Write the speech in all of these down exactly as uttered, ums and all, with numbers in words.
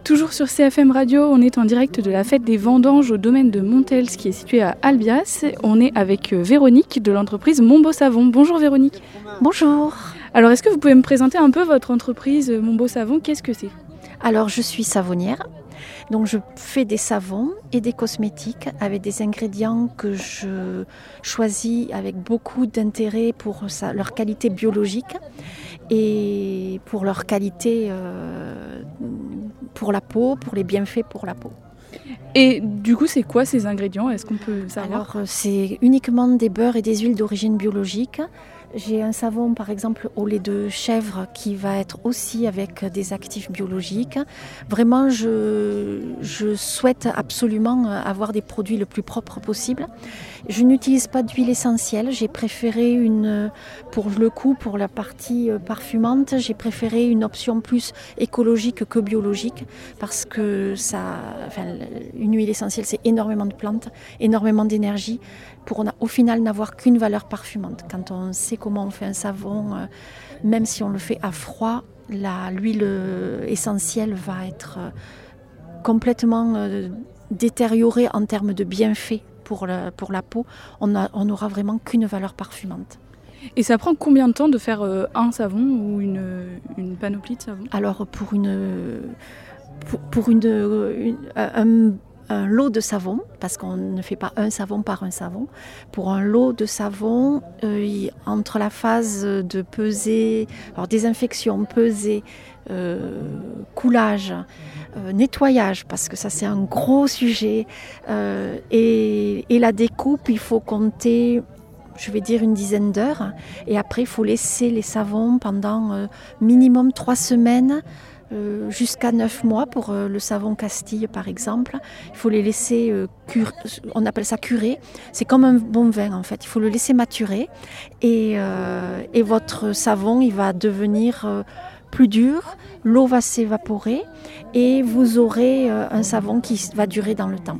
Toujours sur C F M Radio, on est en direct de la fête des vendanges au domaine de Montels qui est situé à Albias. On est avec Véronique de l'entreprise Monbeau Savon. Bonjour Véronique. Bonjour. Alors est-ce que vous pouvez me présenter un peu votre entreprise Monbeau Savon? Qu'est-ce que c'est? Alors je suis savonnière, donc je fais des savons et des cosmétiques avec des ingrédients que je choisis avec beaucoup d'intérêt pour sa, leur qualité biologique et pour leur qualité euh, pour la peau, pour les bienfaits pour la peau. Et du coup, c'est quoi ces ingrédients? Est-ce qu'on peut savoir? Alors, c'est uniquement des beurres et des huiles d'origine biologique. J'ai un savon, par exemple, au lait de chèvre qui va être aussi avec des actifs biologiques. Vraiment, je, je souhaite absolument avoir des produits le plus propres possible. Je n'utilise pas d'huile essentielle. J'ai préféré une, pour le coup, pour la partie parfumante, j'ai préféré une option plus écologique que biologique parce que ça, enfin, une huile essentielle, c'est énormément de plantes, énormément d'énergie pour au final n'avoir qu'une valeur parfumante. Quand on sait comment on fait un savon, euh, même si on le fait à froid, la, l'huile essentielle va être euh, complètement euh, détériorée en termes de bienfaits pour, le, pour la peau. On n'aura vraiment qu'une valeur parfumante. Et ça prend combien de temps de faire euh, un savon ou une, une panoplie de savons? Alors pour une, pour, pour une, une un, un lot de savon, parce qu'on ne fait pas un savon par un savon. Pour un lot de savon, euh, entre la phase de peser, alors désinfection, peser, euh, coulage, euh, nettoyage, parce que ça c'est un gros sujet, euh, et, et la découpe, il faut compter, je vais dire une dizaine d'heures, et après il faut laisser les savons pendant euh, minimum trois semaines, Euh, jusqu'à neuf mois pour euh, le savon Castille par exemple. Il faut les laisser euh, cure, on appelle ça curer. C'est comme un bon vin en fait. Il faut le laisser maturer et, euh, et votre savon il va devenir euh, plus dur, l'eau va s'évaporer et vous aurez euh, un savon qui va durer dans le temps.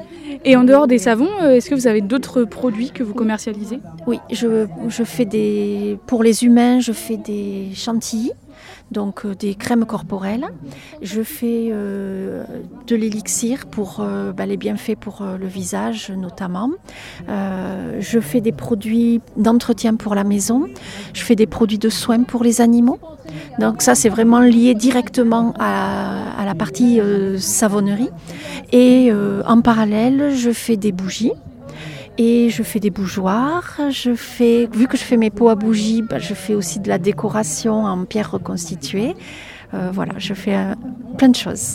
Et en dehors des savons, est-ce que vous avez d'autres produits que vous commercialisez? Oui, je, je fais des, pour les humains, je fais des chantilly. Donc euh, des crèmes corporelles. Je fais euh, de l'élixir pour euh, bah, les bienfaits pour euh, le visage notamment. Euh, je fais des produits d'entretien pour la maison. Je fais des produits de soins pour les animaux. Donc ça c'est vraiment lié directement à, à la partie euh, savonnerie. Et euh, en parallèle, je fais des bougies. Et je fais des bougeoirs, je fais, vu que je fais mes pots à bougies, bah, je fais aussi de la décoration en pierre reconstituée. Euh, voilà, je fais euh, plein de choses.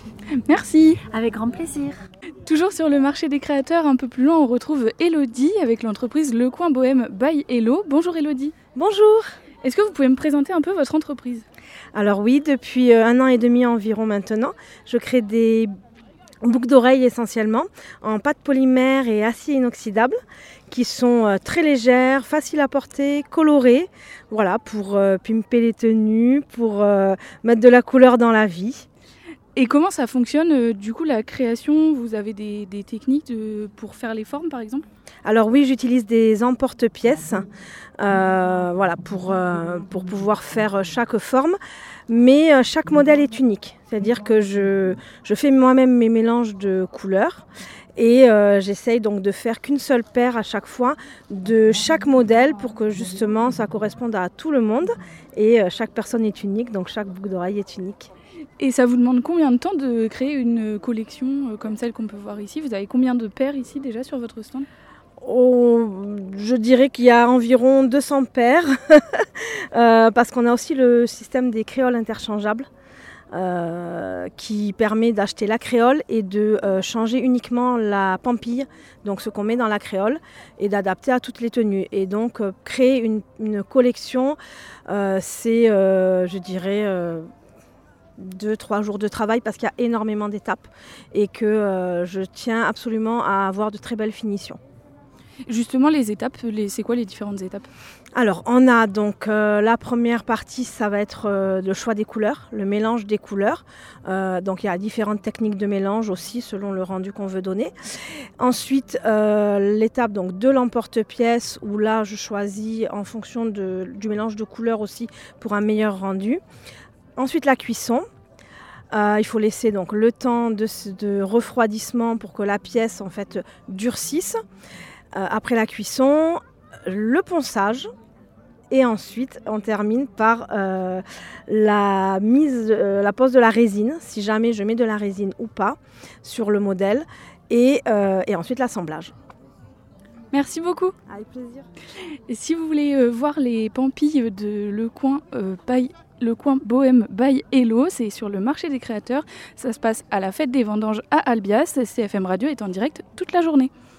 Merci. Avec grand plaisir. Toujours sur le marché des créateurs, un peu plus loin, on retrouve Elodie avec l'entreprise Le Coin Bohème by Elo. Bonjour Elodie. Bonjour. Est-ce que vous pouvez me présenter un peu votre entreprise? Alors oui, depuis un an et demi environ maintenant, je crée des boucles d'oreilles essentiellement en pâte polymère et acier inoxydable qui sont euh, très légères, faciles à porter, colorées, voilà, pour euh, pimper les tenues, pour euh, mettre de la couleur dans la vie. Et comment ça fonctionne euh, du coup la création? Vous avez des, des techniques de, pour faire les formes par exemple? Alors oui, j'utilise des emporte-pièces euh, voilà, pour, euh, pour pouvoir faire chaque forme, mais euh, chaque modèle est unique. C'est-à-dire que je, je fais moi-même mes mélanges de couleurs et euh, j'essaye donc de faire qu'une seule paire à chaque fois de chaque modèle pour que justement ça corresponde à tout le monde et euh, chaque personne est unique, donc chaque boucle d'oreille est unique. Et ça vous demande combien de temps de créer une collection comme celle qu'on peut voir ici? Vous avez combien de paires ici déjà sur votre stand? Oh, je dirais qu'il y a environ deux cents paires euh, parce qu'on a aussi le système des créoles interchangeables euh, qui permet d'acheter la créole et de euh, changer uniquement la pampille, donc ce qu'on met dans la créole, et d'adapter à toutes les tenues. Et donc euh, créer une, une collection, euh, c'est euh, je dirais euh, deux, trois jours de travail parce qu'il y a énormément d'étapes et que euh, je tiens absolument à avoir de très belles finitions. Justement, les étapes, les, c'est quoi les différentes étapes? Alors, on a donc euh, la première partie, ça va être euh, le choix des couleurs, le mélange des couleurs. Euh, donc, il y a différentes techniques de mélange aussi selon le rendu qu'on veut donner. Ensuite, euh, l'étape donc, de l'emporte-pièce où là, je choisis en fonction de, du mélange de couleurs aussi pour un meilleur rendu. Ensuite, la cuisson. Euh, il faut laisser donc le temps de, de refroidissement pour que la pièce en fait durcisse. Euh, après la cuisson, le ponçage. Et ensuite, on termine par euh, la, mise, euh, la pose de la résine, si jamais je mets de la résine ou pas, sur le modèle. Et, euh, et ensuite, l'assemblage. Merci beaucoup. Avec plaisir. Et si vous voulez euh, voir les pampilles de Le Coin, euh, by, Le Coin Bohème by Hello, c'est sur le marché des créateurs. Ça se passe à la fête des vendanges à Albias. C F M Radio est en direct toute la journée.